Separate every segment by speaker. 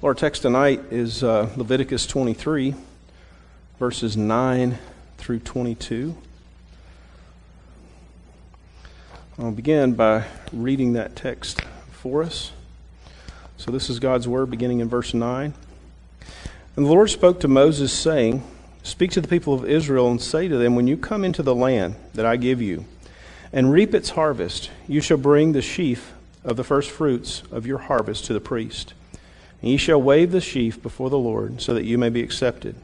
Speaker 1: Our text tonight is Leviticus 23, verses 9 through 22. I'll begin by reading that text for us. So this is God's word beginning in verse 9. And the Lord spoke to Moses, saying, "Speak to the people of Israel and say to them, when you come into the land that I give you, and reap its harvest, you shall bring the sheaf of the first fruits of your harvest to the priest. And ye shall wave the sheaf before the Lord, so that you may be accepted.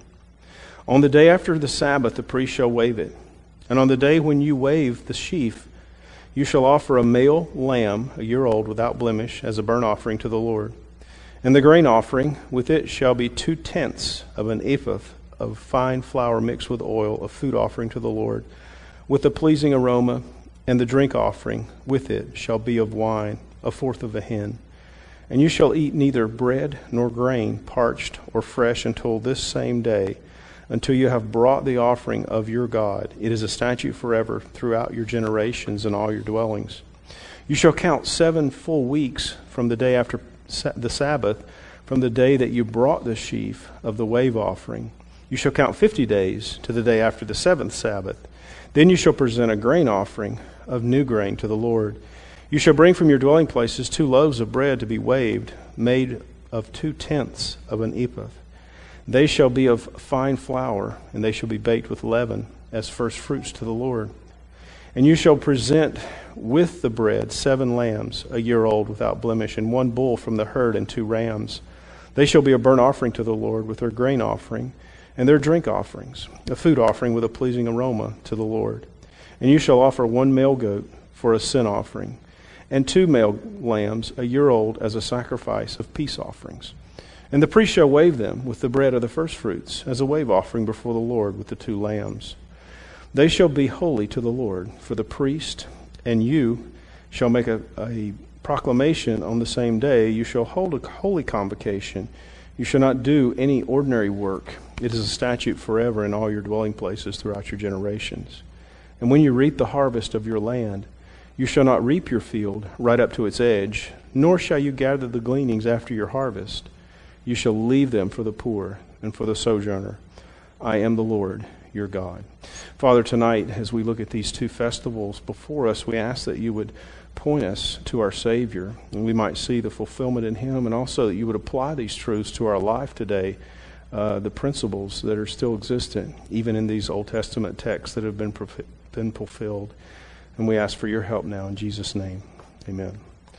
Speaker 1: On the day after the Sabbath the priest shall wave it. And on the day when you wave the sheaf, you shall offer a male lamb, a year old, without blemish, as a burnt offering to the Lord. And the grain offering with it shall be 2/10 of an ephah of fine flour mixed with oil, a food offering to the Lord, with a pleasing aroma. And the drink offering with it shall be of wine, 1/4 of a hin. And you shall eat neither bread nor grain, parched or fresh, until this same day, until you have brought the offering of your God. It is a statute forever throughout your generations and all your dwellings. You shall count 7 full weeks from the day after the Sabbath, from the day that you brought the sheaf of the wave offering. You shall count 50 days to the day after the 7th Sabbath. Then you shall present a grain offering of new grain to the Lord. You shall bring from your dwelling places 2 loaves of bread to be waved, made of 2/10 of an ephah. They shall be of fine flour, and they shall be baked with leaven, as first fruits to the Lord. And you shall present with the bread 7 lambs, a year old, without blemish, and 1 bull from the herd, and 2 rams. They shall be a burnt offering to the Lord, with their grain offering, and their drink offerings, a food offering with a pleasing aroma to the Lord. And you shall offer 1 male goat for a sin offering, and 2 male lambs, a year old, as a sacrifice of peace offerings. And the priest shall wave them with the bread of the first fruits, as a wave offering before the Lord with the 2 lambs. They shall be holy to the Lord, for the priest and you shall make a proclamation on the same day. You shall hold a holy convocation. You shall not do any ordinary work. It is a statute forever in all your dwelling places throughout your generations. And when you reap the harvest of your land, you shall not reap your field right up to its edge, nor shall you gather the gleanings after your harvest. You shall leave them for the poor and for the sojourner. I am the Lord your God." Father, tonight, as we look at these 2 festivals before us, we ask that you would point us to our Savior, and we might see the fulfillment in Him, and also that you would apply these truths to our life today, the principles that are still existent, even in these Old Testament texts that have been fulfilled. And we ask for your help now in Jesus' name. Amen.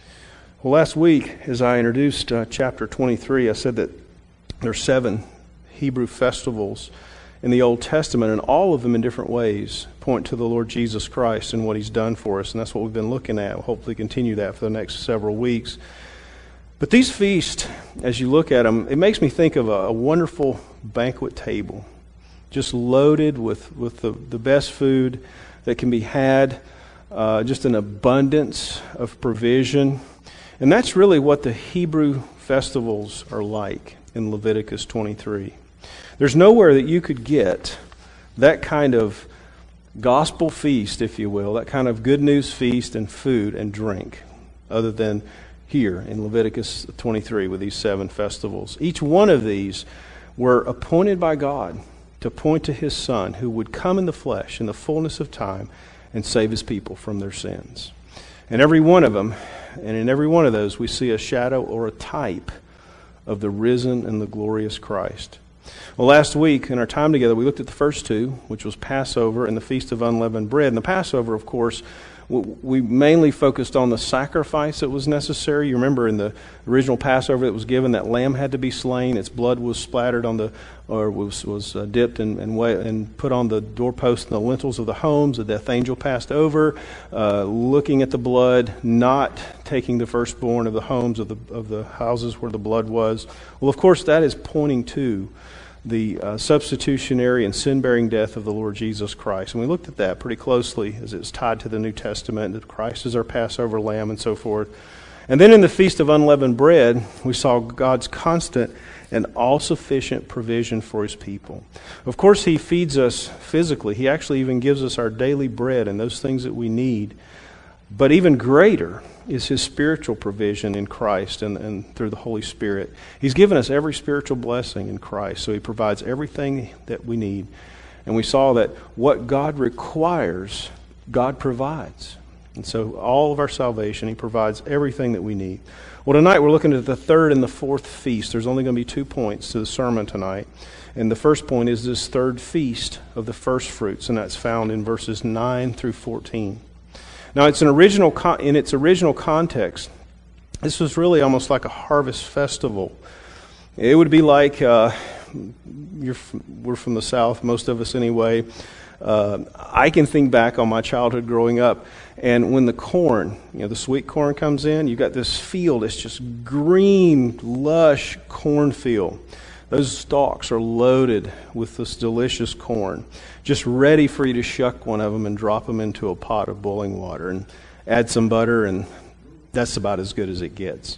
Speaker 1: Well, last week, as I introduced chapter 23, I said that there are 7 Hebrew festivals in the Old Testament, and all of them in different ways point to the Lord Jesus Christ and what He's done for us. And that's what we've been looking at. We'll hopefully continue that for the next several weeks. But these feasts, as you look at them, it makes me think of a wonderful banquet table, just loaded with the best food that can be had, just an abundance of provision. And that's really what the Hebrew festivals are like in Leviticus 23. There's nowhere that you could get that kind of gospel feast, if you will, that kind of good news feast and food and drink, other than here in Leviticus 23 with these 7 festivals. Each one of these were appointed by God to point to His Son, who would come in the flesh in the fullness of time and save His people from their sins. And every one of them, and in every one of those, we see a shadow or a type of the risen and the glorious Christ. Well, last week in our time together, we looked at the first 2, which was Passover and the Feast of Unleavened Bread. And the Passover, of course, we mainly focused on the sacrifice that was necessary. You remember in the original Passover that was given, that lamb had to be slain. Its blood was splattered on was dipped and put on the doorposts and the lintels of the homes. The death angel passed over, looking at the blood, not taking the firstborn of the homes of the houses where the blood was. Well, of course, that is pointing to the substitutionary and sin-bearing death of the Lord Jesus Christ. And we looked at that pretty closely as it's tied to the New Testament, that Christ is our Passover lamb and so forth. And then in the Feast of Unleavened Bread, we saw God's constant and all-sufficient provision for His people. Of course, He feeds us physically. He actually even gives us our daily bread and those things that we need. But even greater is His spiritual provision in Christ and through the Holy Spirit. He's given us every spiritual blessing in Christ, so He provides everything that we need. And we saw that what God requires, God provides. And so all of our salvation, He provides everything that we need. Well, tonight we're looking at the third and the fourth feast. There's only going to be 2 points to the sermon tonight. And the first point is this third feast of the first fruits, and that's found in verses 9 through 14. Now, in its original context, this was really almost like a harvest festival. It would be like, we're from the South, most of us anyway. I can think back on my childhood growing up, and when the corn, the sweet corn comes in, you've got this field, it's just green, lush cornfield. Those stalks are loaded with this delicious corn, just ready for you to shuck one of them and drop them into a pot of boiling water and add some butter, and that's about as good as it gets.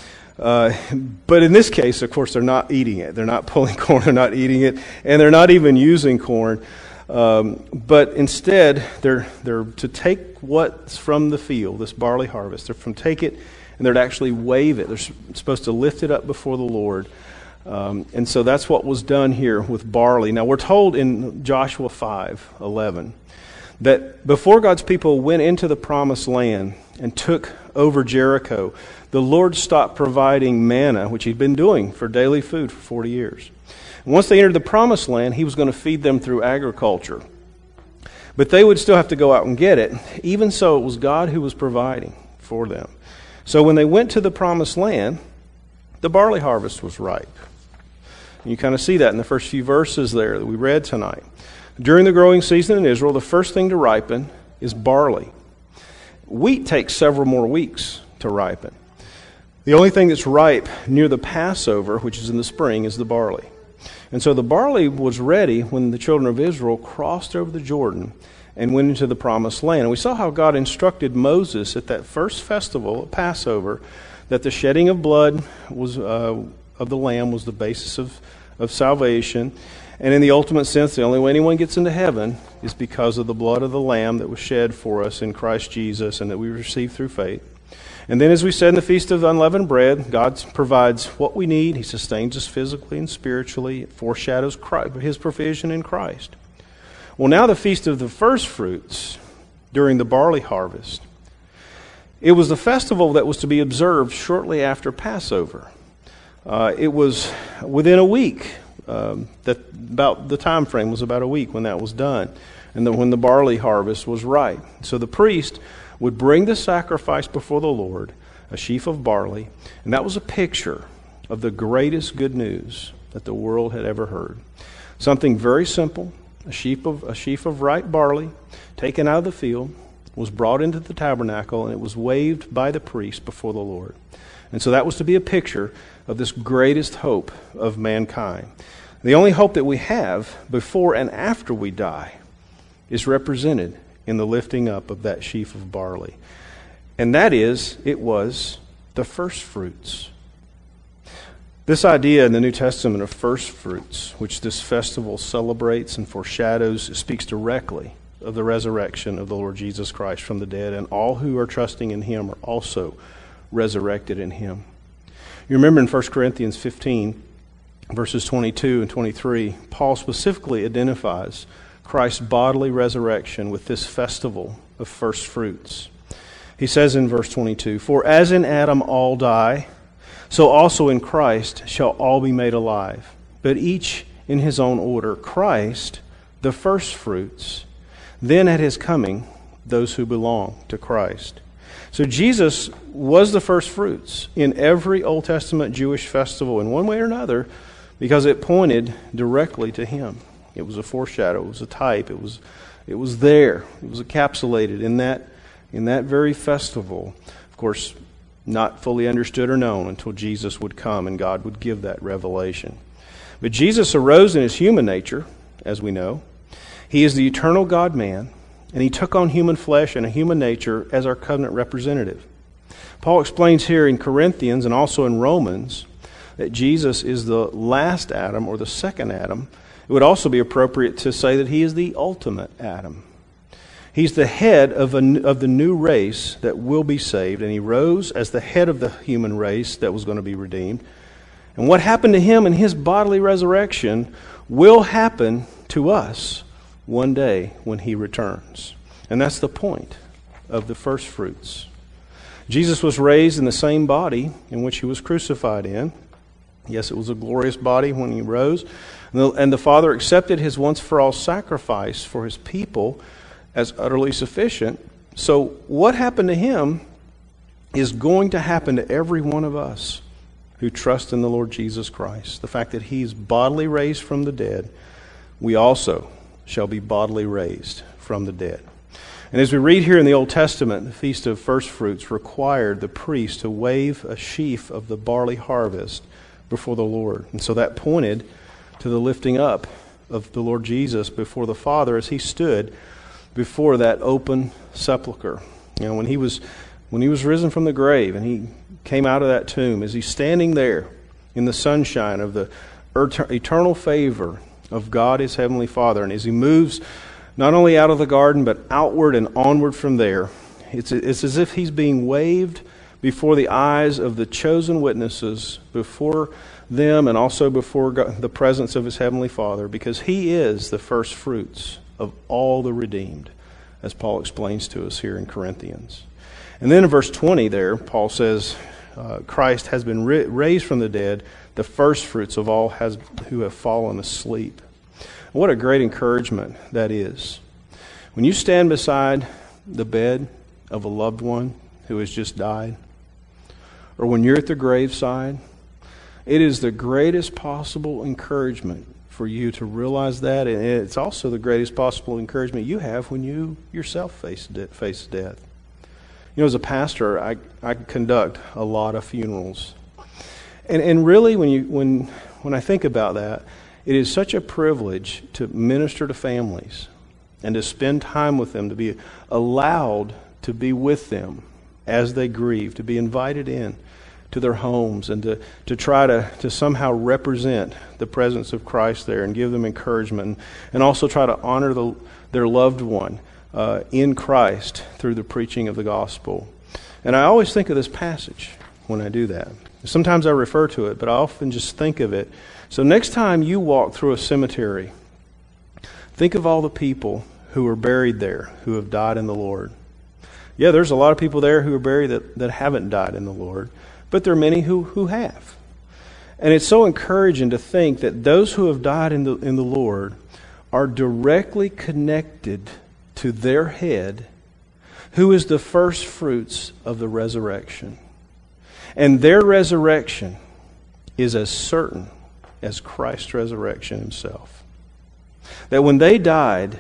Speaker 1: But in this case, of course, they're not eating it. They're not pulling corn, they're not eating it, and they're not even using corn. But instead, they're to take what's from the field, this barley harvest. They're to take it, and they're to actually wave it. They're supposed to lift it up before the Lord. And so that's what was done here with barley. Now, we're told in Joshua 5:11 that before God's people went into the promised land and took over Jericho, the Lord stopped providing manna, which He'd been doing for daily food for 40 years. And once they entered the promised land, He was going to feed them through agriculture. But they would still have to go out and get it. Even so, it was God who was providing for them. So when they went to the promised land, the barley harvest was ripe. And you kind of see that in the first few verses there that we read tonight. During the growing season in Israel, the first thing to ripen is barley. Wheat takes several more weeks to ripen. The only thing that's ripe near the Passover, which is in the spring, is the barley. And so the barley was ready when the children of Israel crossed over the Jordan and went into the promised land. And we saw how God instructed Moses at that first festival at Passover that the shedding of blood was of the lamb was the basis of salvation. And in the ultimate sense, the only way anyone gets into heaven is because of the blood of the lamb that was shed for us in Christ Jesus and that we receive through faith. And then, as we said in the Feast of Unleavened Bread, God provides what we need. He sustains us physically and spiritually. It foreshadows His provision in Christ. Well, now the Feast of the First Fruits during the barley harvest. It was the festival that was to be observed shortly after Passover. It was within a week. About the time frame was about a week when that was done, and when the barley harvest was ripe. So the priest would bring the sacrifice before the Lord, a sheaf of barley, and that was a picture of the greatest good news that the world had ever heard. Something very simple, a sheaf of ripe barley taken out of the field, was brought into the tabernacle, and it was waved by the priest before the Lord. And so that was to be a picture of this greatest hope of mankind. The only hope that we have before and after we die is represented in the lifting up of that sheaf of barley. And that is, it was the first fruits. This idea in the New Testament of first fruits, which this festival celebrates and foreshadows, speaks directly of the resurrection of the Lord Jesus Christ from the dead, and all who are trusting in Him are also resurrected in Him. You remember in 1 Corinthians 15, verses 22 and 23, Paul specifically identifies Christ's bodily resurrection with this festival of first fruits. He says in verse 22, "For as in Adam all die, so also in Christ shall all be made alive, but each in his own order. Christ, the first fruits, then at His coming, those who belong to Christ." So Jesus was the first fruits in every Old Testament Jewish festival in one way or another, because it pointed directly to Him. It was a foreshadow. It was a type. It was there. It was encapsulated in that very festival. Of course, not fully understood or known until Jesus would come and God would give that revelation. But Jesus arose in His human nature, as we know. He is the eternal God-man, and He took on human flesh and a human nature as our covenant representative. Paul explains here in Corinthians and also in Romans that Jesus is the last Adam, or the second Adam. It would also be appropriate to say that He is the ultimate Adam. He's the head of the new race that will be saved, and he rose as the head of the human race that was going to be redeemed. And what happened to him in his bodily resurrection will happen to us one day when he returns. And that's the point of the first fruits. Jesus was raised in the same body in which he was crucified in. Yes, it was a glorious body when he rose. And the Father accepted his once-for-all sacrifice for his people as utterly sufficient. So what happened to him is going to happen to every one of us who trust in the Lord Jesus Christ. The fact that he's bodily raised from the dead, we also shall be bodily raised from the dead. And as we read here in the Old Testament, the Feast of First Fruits required the priest to wave a sheaf of the barley harvest before the Lord. And so that pointed to the lifting up of the Lord Jesus before the Father as he stood before that open sepulcher. You know, when he was risen from the grave and he came out of that tomb, as he's standing there in the sunshine of the eternal favor of God his heavenly Father, and as he moves not only out of the garden but outward and onward from there, it's as if he's being waved before the eyes of the chosen witnesses, before them and also before God, the presence of his heavenly Father, because he is the first fruits of all the redeemed, as Paul explains to us here in Corinthians. And then in verse 20 there, Paul says, Christ has been raised from the dead, the first fruits of all who have fallen asleep. What a great encouragement that is. When you stand beside the bed of a loved one who has just died, or when you're at the graveside, it is the greatest possible encouragement for you to realize that, and it's also the greatest possible encouragement you have when you yourself face death. You know, as a pastor, I conduct a lot of funerals, and really, when I think about that, it is such a privilege to minister to families and to spend time with them, to be allowed to be with them as they grieve, to be invited in to their homes, and to try to somehow represent the presence of Christ there and give them encouragement, and also try to honor their loved one in Christ through the preaching of the gospel. And I always think of this passage when I do that. Sometimes I refer to it, but I often just think of it. So next time you walk through a cemetery, think of all the people who are buried there, who have died in the Lord. Yeah, there's a lot of people there who are buried that haven't died in the Lord, but there are many who have. And it's so encouraging to think that those who have died in the Lord are directly connected to their head, who is the first fruits of the resurrection. And their resurrection is as certain as Christ's resurrection himself. That when they died,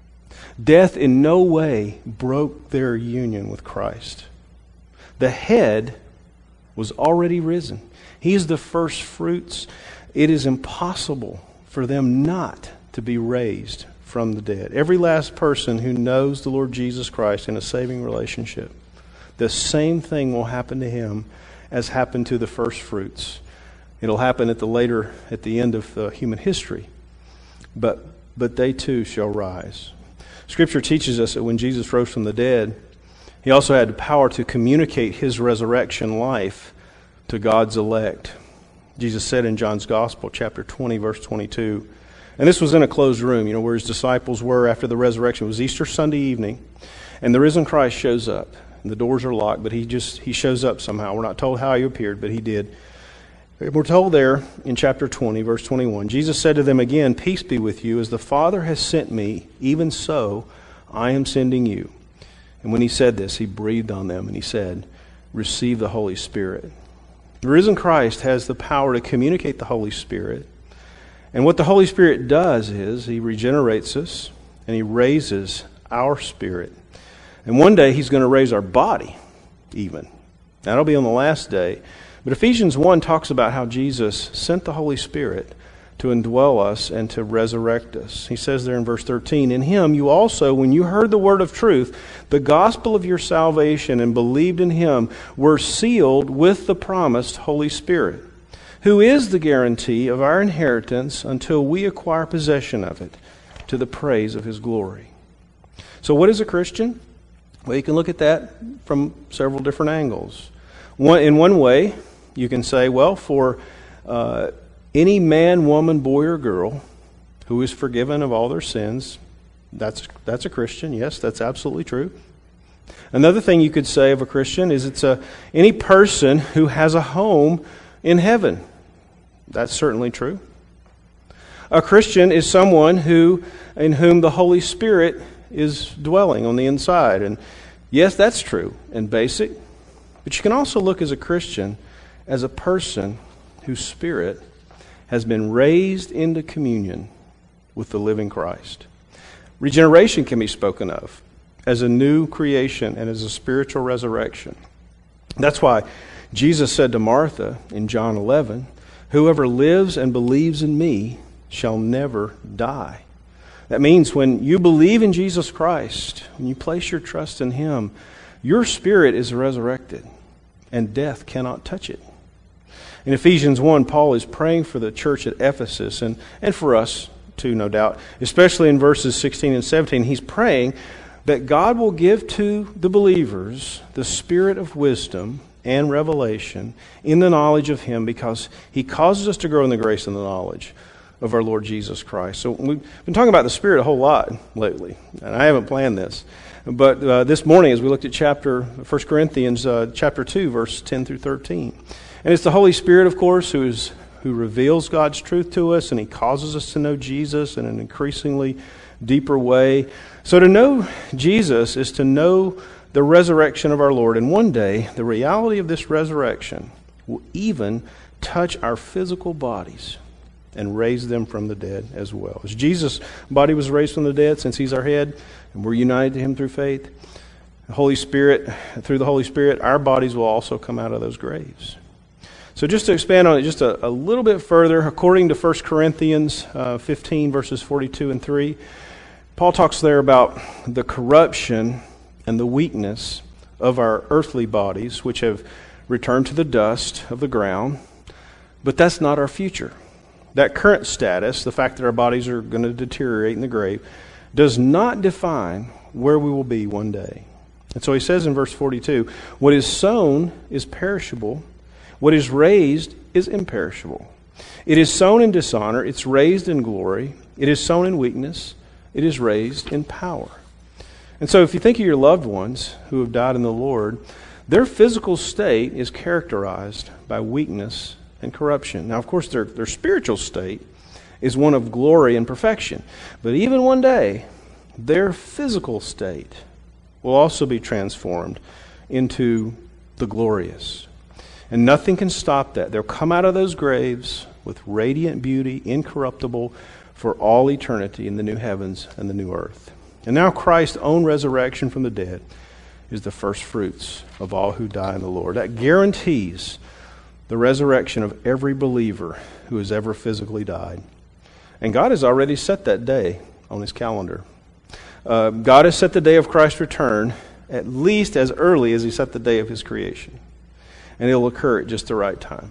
Speaker 1: death in no way broke their union with Christ. The head was already risen. He is the first fruits. It is impossible for them not to be raised from the dead. Every last person who knows the Lord Jesus Christ in a saving relationship, the same thing will happen to him as happened to the first fruits. It'll happen at the end of human history. But they too shall rise. Scripture teaches us that when Jesus rose from the dead, he also had the power to communicate his resurrection life to God's elect. Jesus said in John's Gospel, chapter 20, verse 22, and this was in a closed room, where his disciples were after the resurrection. It was Easter Sunday evening, and the risen Christ shows up. And the doors are locked, but he shows up somehow. We're not told how he appeared, but he did. We're told there in chapter 20, verse 21, Jesus said to them again, "Peace be with you. As the Father has sent me, even so I am sending you." And when he said this, he breathed on them and he said, "Receive the Holy Spirit." The risen Christ has the power to communicate the Holy Spirit. And what the Holy Spirit does is he regenerates us and he raises our spirit. And one day he's going to raise our body even. That'll be on the last day. But Ephesians 1 talks about how Jesus sent the Holy Spirit to indwell us and to resurrect us. He says there in verse 13, "In him you also, when you heard the word of truth, the gospel of your salvation, and believed in him, were sealed with the promised Holy Spirit, who is the guarantee of our inheritance until we acquire possession of it, to the praise of his glory." So what is a Christian? Well, you can look at that from several different angles. In one way, you can say, well, for any man, woman, boy, or girl who is forgiven of all their sins, that's a Christian. Yes, that's absolutely true. Another thing you could say of a Christian is it's any person who has a home in heaven. That's certainly true. A Christian is someone in whom the Holy Spirit is dwelling on the inside. And yes, that's true and basic. But you can also look as a Christian as a person whose spirit has been raised into communion with the living Christ. Regeneration can be spoken of as a new creation and as a spiritual resurrection. That's why Jesus said to Martha in John 11, "Whoever lives and believes in me shall never die." That means when you believe in Jesus Christ, when you place your trust in Him, your spirit is resurrected and death cannot touch it. In Ephesians 1, Paul is praying for the church at Ephesus and for us too, no doubt. Especially in verses 16 and 17, he's praying that God will give to the believers the spirit of wisdom and revelation in the knowledge of Him, because He causes us to grow in the grace and the knowledge of our Lord Jesus Christ. So we've been talking about the Spirit a whole lot lately, and I haven't planned this. But this morning, as we looked at 1 Corinthians chapter 2, verse 10 through 13. And it's the Holy Spirit, of course, who reveals God's truth to us, and He causes us to know Jesus in an increasingly deeper way. So to know Jesus is to know the resurrection of our Lord. And one day, the reality of this resurrection will even touch our physical bodies and raise them from the dead as well. As Jesus' body was raised from the dead, since He's our head, and we're united to Him through faith, through the Holy Spirit, our bodies will also come out of those graves. So just to expand on it just a little bit further, according to 1 Corinthians 15, verses 42 and 3, Paul talks there about the corruption and the weakness of our earthly bodies, which have returned to the dust of the ground. But that's not our future. That current status, the fact that our bodies are going to deteriorate in the grave, does not define where we will be one day. And so he says in verse 42, what is sown is perishable, what is raised is imperishable. It is sown in dishonor, it's raised in glory. It is sown in weakness, it is raised in power. And so if you think of your loved ones who have died in the Lord, their physical state is characterized by weakness and corruption. Now, of course, their spiritual state is one of glory and perfection. But even one day, their physical state will also be transformed into the glorious. And nothing can stop that. They'll come out of those graves with radiant beauty, incorruptible, for all eternity in the new heavens and the new earth. And now Christ's own resurrection from the dead is the first fruits of all who die in the Lord. That guarantees the resurrection of every believer who has ever physically died. And God has already set that day on His calendar. God has set the day of Christ's return at least as early as He set the day of His creation. And it will occur at just the right time.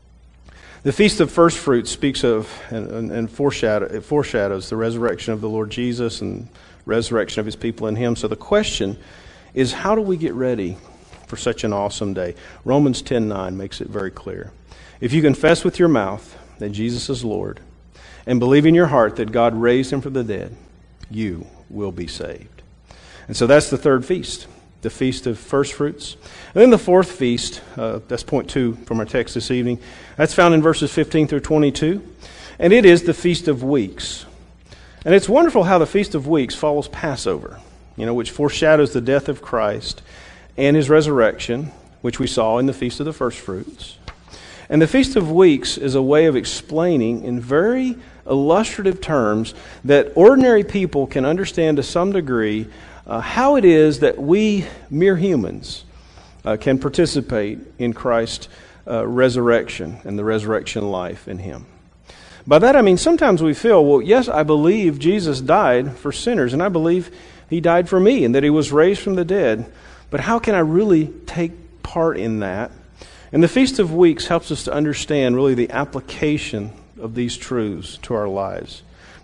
Speaker 1: The Feast of First Fruits speaks of and foreshadows the resurrection of the Lord Jesus and resurrection of His people in Him. So the question is, how do we get ready for such an awesome day? Romans 10:9 makes it very clear. If you confess with your mouth that Jesus is Lord and believe in your heart that God raised Him from the dead, you will be saved. And so that's the third feast, the Feast of First Fruits. And then the fourth feast, that's point 2 from our text this evening, that's found in verses 15 through 22. And it is the Feast of Weeks. And it's wonderful how the Feast of Weeks follows Passover, which foreshadows the death of Christ and His resurrection, which we saw in the Feast of the First Fruits. And the Feast of Weeks is a way of explaining in very illustrative terms that ordinary people can understand to some degree how it is that we, mere humans, can participate in Christ's resurrection and the resurrection life in Him. By that I mean sometimes we feel, well, yes, I believe Jesus died for sinners, and I believe He died for me and that He was raised from the dead, but how can I really take part in that? And the Feast of Weeks helps us to understand really the application of these truths to our lives.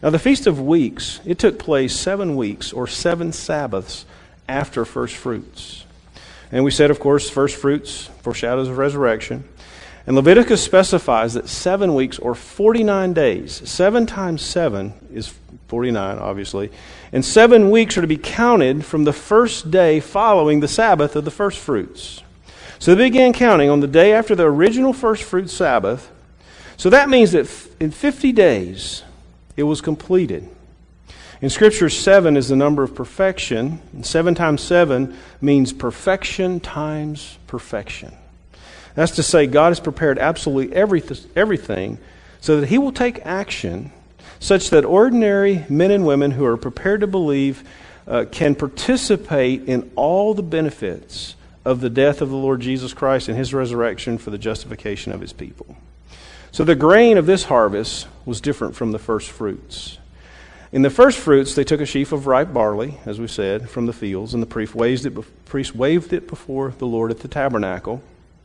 Speaker 1: Now, the Feast of Weeks, it took place 7 weeks or 7 Sabbaths after first fruits. And we said, of course, first fruits foreshadows of resurrection. And Leviticus specifies that 7 weeks or 49 days, 7 times 7 is 49, obviously, and 7 weeks are to be counted from the first day following the Sabbath of the first fruits. So they began counting on the day after the original first fruit Sabbath. So that means that in 50 days, it was completed. In Scripture, 7 is the number of perfection, and 7 times 7 means perfection times perfection. That's to say, God has prepared absolutely everything so that He will take action such that ordinary men and women who are prepared to believe can participate in all the benefits of the death of the Lord Jesus Christ and His resurrection for the justification of His people. So the grain of this harvest was different from the first fruits. In the first fruits, they took a sheaf of ripe barley, as we said, from the fields, and the priest waved it before the Lord at the tabernacle.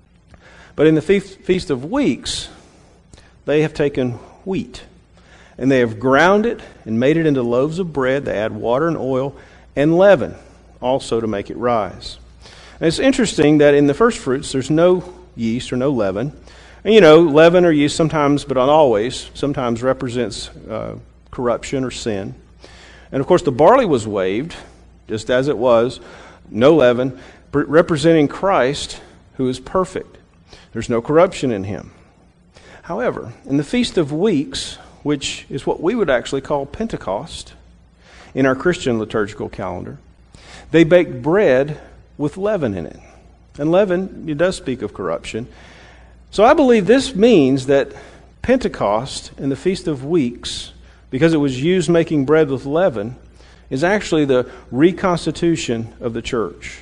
Speaker 1: But in the Feast of Weeks, they have taken wheat, and they have ground it and made it into loaves of bread. They add water and oil and leaven, also to make it rise. And it's interesting that in the first fruits, there's no yeast or no leaven. And leaven or yeast sometimes, but not always, sometimes represents corruption or sin. And of course, the barley was waved, just as it was, no leaven, representing Christ, who is perfect. There's no corruption in Him. However, in the Feast of Weeks, which is what we would actually call Pentecost in our Christian liturgical calendar, they baked bread with leaven in it. And leaven, it does speak of corruption. So I believe this means that Pentecost and the Feast of Weeks, because it was used making bread with leaven, is actually the reconstitution of the church.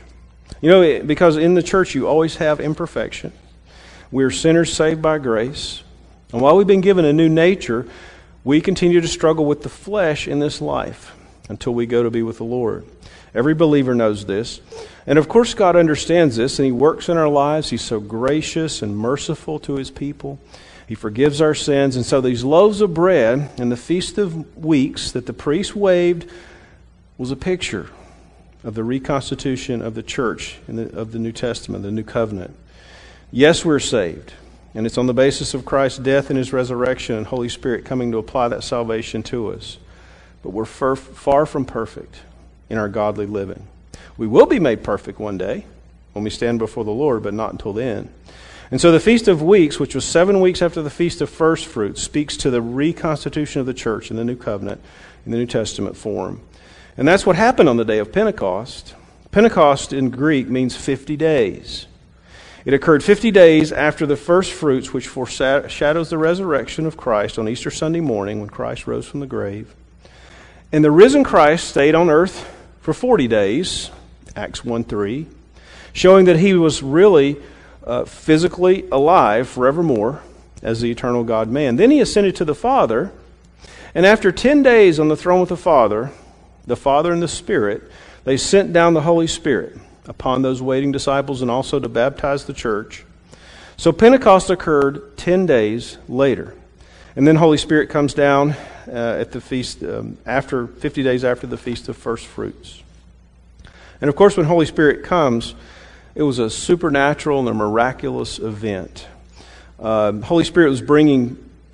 Speaker 1: Because in the church you always have imperfection. We're sinners saved by grace. And while we've been given a new nature, we continue to struggle with the flesh in this life until we go to be with the Lord. Every believer knows this. And of course God understands this, and He works in our lives. He's so gracious and merciful to His people. He forgives our sins. And so these loaves of bread in the Feast of Weeks that the priest waved was a picture of the reconstitution of the church of the New Testament, the New Covenant. Yes, we're saved, and it's on the basis of Christ's death and His resurrection and Holy Spirit coming to apply that salvation to us. But we're far from perfect in our godly living. We will be made perfect one day when we stand before the Lord, but not until then. And so the Feast of Weeks, which was 7 weeks after the Feast of First Fruits, speaks to the reconstitution of the church in the New Covenant, in the New Testament form. And that's what happened on the day of Pentecost. Pentecost in Greek means 50 days. It occurred 50 days after the first fruits, which foreshadows the resurrection of Christ on Easter Sunday morning when Christ rose from the grave. And the risen Christ stayed on earth for 40 days, Acts 1:3, showing that He was really physically alive forevermore as the eternal God-man. Then He ascended to the Father, and after 10 days on the throne with the Father and the Spirit, they sent down the Holy Spirit upon those waiting disciples and also to baptize the church. So Pentecost occurred 10 days later. And then Holy Spirit comes down at the feast after 50 days after the Feast of First Fruits. And of course, when Holy Spirit comes, it was a supernatural and a miraculous event. Holy Spirit was bringing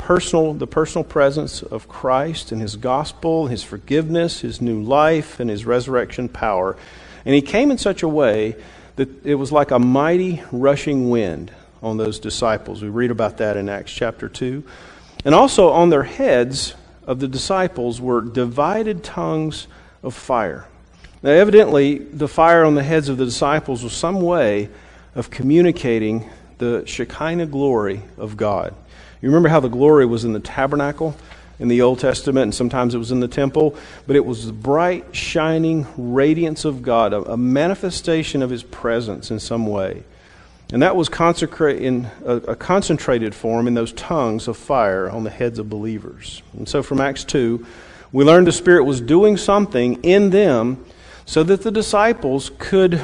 Speaker 1: the personal presence of Christ and His gospel, His forgiveness, His new life, and His resurrection power. And He came in such a way that it was like a mighty rushing wind on those disciples. We read about that in Acts chapter 2. And also on their heads of the disciples were divided tongues of fire. Now evidently, the fire on the heads of the disciples was some way of communicating the Shekinah glory of God. You remember how the glory was in the tabernacle in the Old Testament, and sometimes it was in the temple, but it was the bright, shining radiance of God, a manifestation of His presence in some way. And that was in a concentrated form in those tongues of fire on the heads of believers. And so from Acts 2, we learned the Spirit was doing something in them so that the disciples could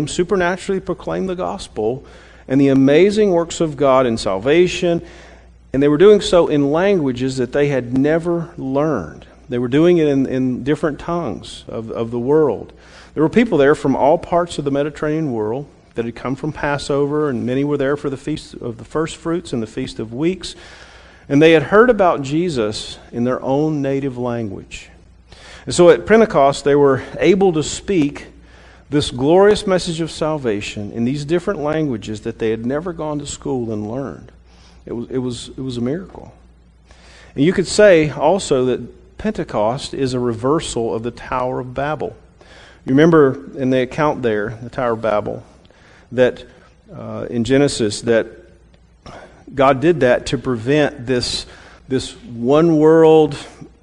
Speaker 1: supernaturally proclaim the gospel and the amazing works of God in salvation And they were doing so in languages that they had never learned. They were doing it in different tongues of the world. There were people there from all parts of the Mediterranean world that had come from Passover, and many were there for the Feast of the First Fruits and the Feast of Weeks. And they had heard about Jesus in their own native language. And so at Pentecost, they were able to speak this glorious message of salvation in these different languages that they had never gone to school and learned. It was a miracle. And you could say also that Pentecost is a reversal of the Tower of Babel. You remember in the account there, the Tower of Babel, that in Genesis, that God did that to prevent this one world,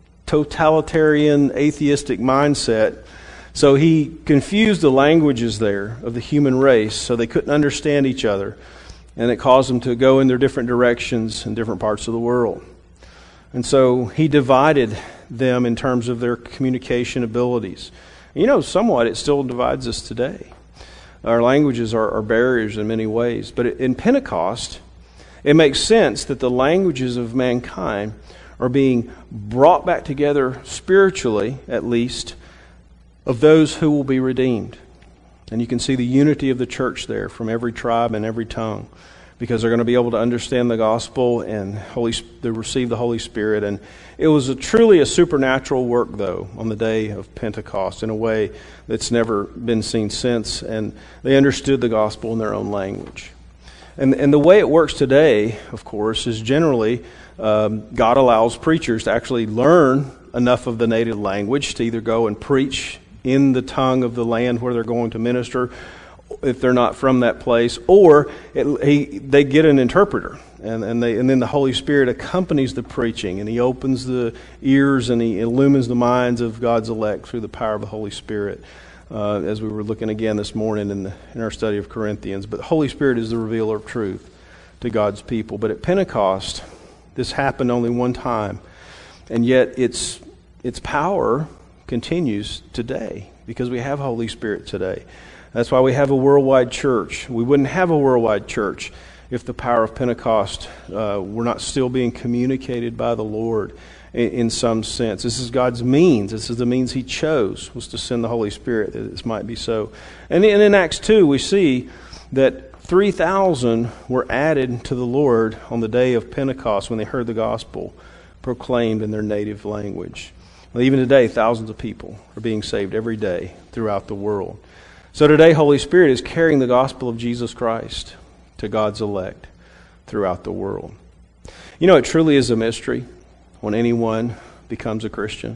Speaker 1: totalitarian, atheistic mindset. So he confused the languages there of the human race so they couldn't understand each other. And it caused them to go in their different directions in different parts of the world. And so he divided them in terms of their communication abilities. And somewhat it still divides us today. Our languages are barriers in many ways. But in Pentecost, it makes sense that the languages of mankind are being brought back together spiritually, at least, of those who will be redeemed. And you can see the unity of the church there from every tribe and every tongue, because they're going to be able to understand the gospel and they receive the Holy Spirit. And it was truly a supernatural work, though, on the day of Pentecost in a way that's never been seen since. And they understood the gospel in their own language. And the way it works today, of course, is generally God allows preachers to actually learn enough of the native language to either go and preach in the tongue of the land where they're going to minister, if they're not from that place, or they get an interpreter, and then the Holy Spirit accompanies the preaching, and He opens the ears and He illumines the minds of God's elect through the power of the Holy Spirit, as we were looking again this morning in our study of Corinthians. But the Holy Spirit is the revealer of truth to God's people. But at Pentecost, this happened only one time, and yet its power continues today because we have Holy Spirit today. That's why we have a worldwide church. We wouldn't have a worldwide church if the power of Pentecost were not still being communicated by the Lord in some sense. This is God's means. This is the means He chose, was to send the Holy Spirit, that this might be so. And in Acts 2, we see that 3,000 were added to the Lord on the day of Pentecost when they heard the gospel proclaimed in their native language. Well, even today, thousands of people are being saved every day throughout the world. So today, Holy Spirit is carrying the gospel of Jesus Christ to God's elect throughout the world. It truly is a mystery when anyone becomes a Christian.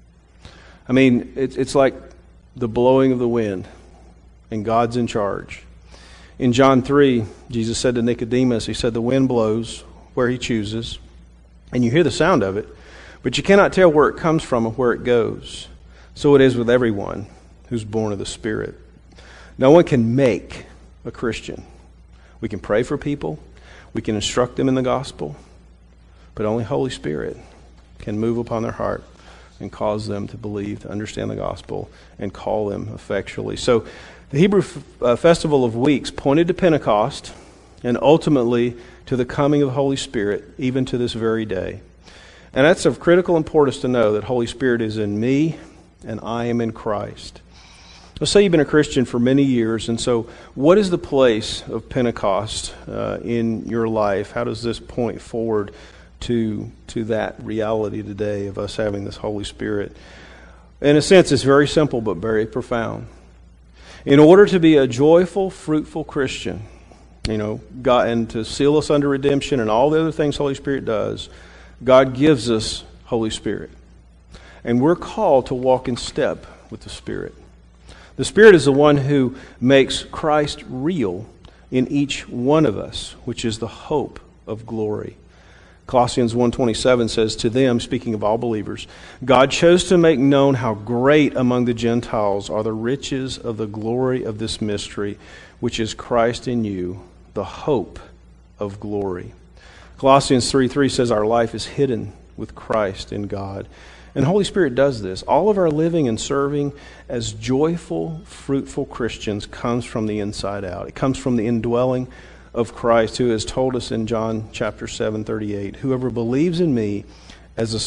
Speaker 1: I mean, it's like the blowing of the wind, and God's in charge. In John 3, Jesus said to Nicodemus, He said, the wind blows where He chooses, and you hear the sound of it, but you cannot tell where it comes from or where it goes. So it is with everyone who's born of the Spirit. No one can make a Christian. We can pray for people. We can instruct them in the gospel. But only Holy Spirit can move upon their heart and cause them to believe, to understand the gospel, and call them effectually. So the Hebrew Festival of Weeks pointed to Pentecost and ultimately to the coming of the Holy Spirit, even to this very day. And that's of critical importance to know that Holy Spirit is in me and I am in Christ. Let's say you've been a Christian for many years, and so what is the place of Pentecost in your life? How does this point forward to that reality today of us having this Holy Spirit? In a sense, it's very simple but very profound. In order to be a joyful, fruitful Christian, God, and to seal us under redemption and all the other things Holy Spirit does, God gives us Holy Spirit. And we're called to walk in step with the Spirit. The Spirit is the one who makes Christ real in each one of us, which is the hope of glory. Colossians 1:27 says, to them, speaking of all believers, God chose to make known how great among the Gentiles are the riches of the glory of this mystery, which is Christ in you, the hope of glory. Colossians 3:3 says our life is hidden with Christ in God. And Holy Spirit does this. All of our living and serving as joyful, fruitful Christians comes from the inside out. It comes from the indwelling of Christ, who has told us in John chapter 7:38, whoever believes in me, as the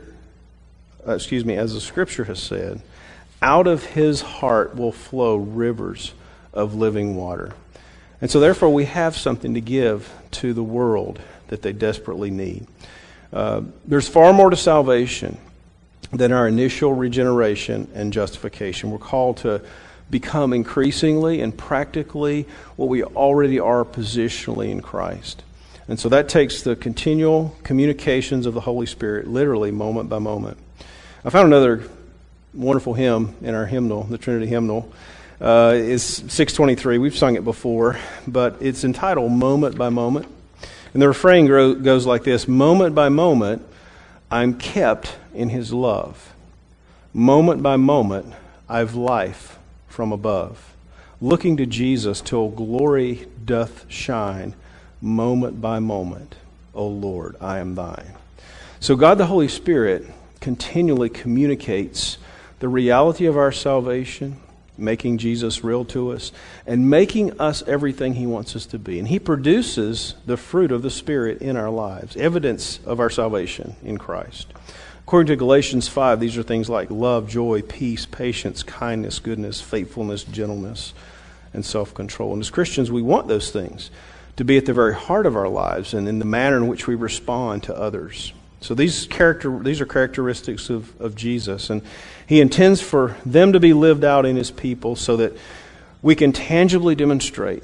Speaker 1: Scripture has said, out of his heart will flow rivers of living water. And so therefore we have something to give to the world that they desperately need. There's far more to salvation than our initial regeneration and justification. We're called to become increasingly and practically what we already are positionally in Christ. And so that takes the continual communications of the Holy Spirit, literally moment by moment. I found another wonderful hymn in our hymnal, the Trinity hymnal. It's 623. We've sung it before, but it's entitled Moment by Moment. And the refrain goes like this: moment by moment, I'm kept in his love. Moment by moment, I've life from above. Looking to Jesus till glory doth shine. Moment by moment, O Lord, I am thine. So God the Holy Spirit continually communicates the reality of our salvation, making Jesus real to us, and making us everything he wants us to be. And he produces the fruit of the Spirit in our lives, evidence of our salvation in Christ. According to Galatians 5, these are things like love, joy, peace, patience, kindness, goodness, faithfulness, gentleness, and self-control. And as Christians, we want those things to be at the very heart of our lives and in the manner in which we respond to others. So these are characteristics of Jesus, and he intends for them to be lived out in his people so that we can tangibly demonstrate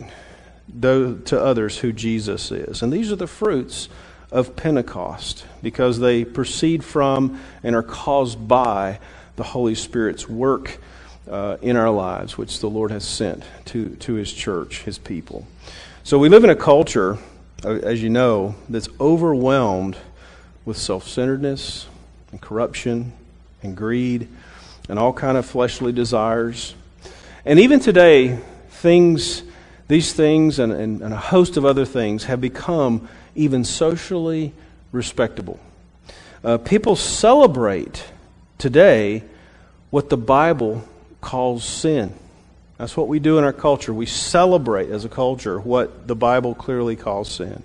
Speaker 1: to others who Jesus is. And these are the fruits of Pentecost, because they proceed from and are caused by the Holy Spirit's work in our lives, which the Lord has sent to his church, his people. So we live in a culture, as you know, that's overwhelmed with self-centeredness and corruption and greed and all kind of fleshly desires. And even today, these things and a host of other things have become even socially respectable. People celebrate today what the Bible calls sin. That's what we do in our culture. We celebrate as a culture what the Bible clearly calls sin.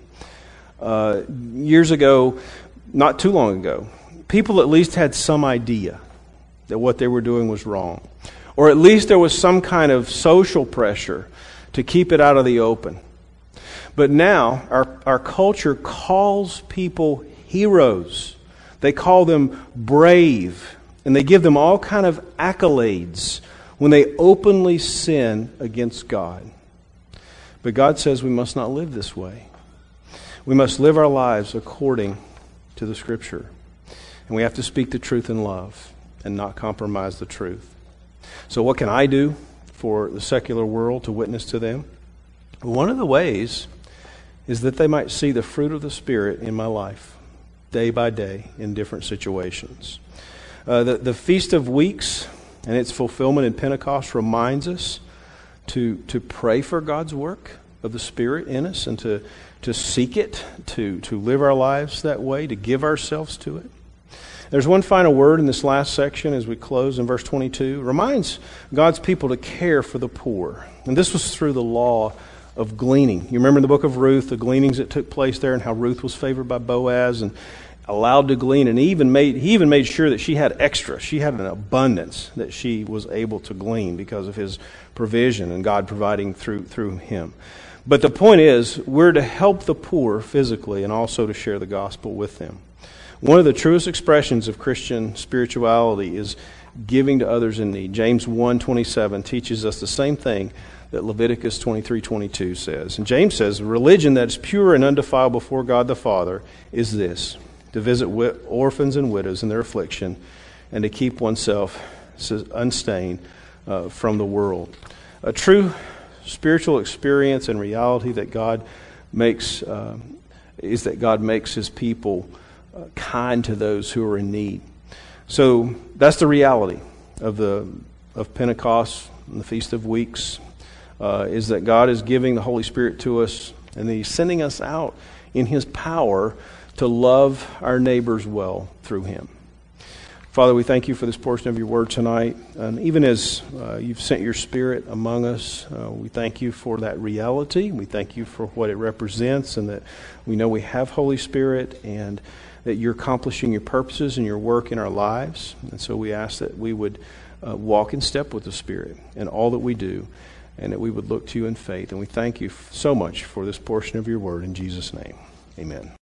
Speaker 1: Years ago, not too long ago, people at least had some idea that what they were doing was wrong. Or at least there was some kind of social pressure to keep it out of the open. But now, our culture calls people heroes. They call them brave. And they give them all kind of accolades when they openly sin against God. But God says we must not live this way. We must live our lives according to the Scripture. And we have to speak the truth in love and not compromise the truth. So what can I do for the secular world to witness to them? One of the ways is that they might see the fruit of the Spirit in my life, day by day, in different situations. The Feast of Weeks and its fulfillment in Pentecost reminds us to pray for God's work of the Spirit in us and to seek it, to live our lives that way, to give ourselves to it. There's one final word in this last section as we close in verse 22. It reminds God's people to care for the poor. And this was through the law of gleaning. You remember in the book of Ruth, the gleanings that took place there and how Ruth was favored by Boaz and allowed to glean. And he even made sure that she had extra. She had an abundance that she was able to glean because of his provision and God providing through him. But the point is, we're to help the poor physically and also to share the gospel with them. One of the truest expressions of Christian spirituality is giving to others in need. James 1:27 teaches us the same thing that Leviticus 23:22 says. And James says, religion that is pure and undefiled before God the Father is this: to visit orphans and widows in their affliction and to keep oneself unstained from the world. A true spiritual experience and reality that God makes is that God makes his people kind to those who are in need. So that's the reality of Pentecost and the Feast of Weeks, is that God is giving the Holy Spirit to us and he's sending us out in his power to love our neighbors well through him. Father, we thank you for this portion of your word tonight. And even as you've sent your Spirit among us, we thank you for that reality. We thank you for what it represents, and that we know we have Holy Spirit and that you're accomplishing your purposes and your work in our lives. And so we ask that we would walk in step with the Spirit in all that we do, and that we would look to you in faith. And we thank you so much for this portion of your word. In Jesus' name, amen.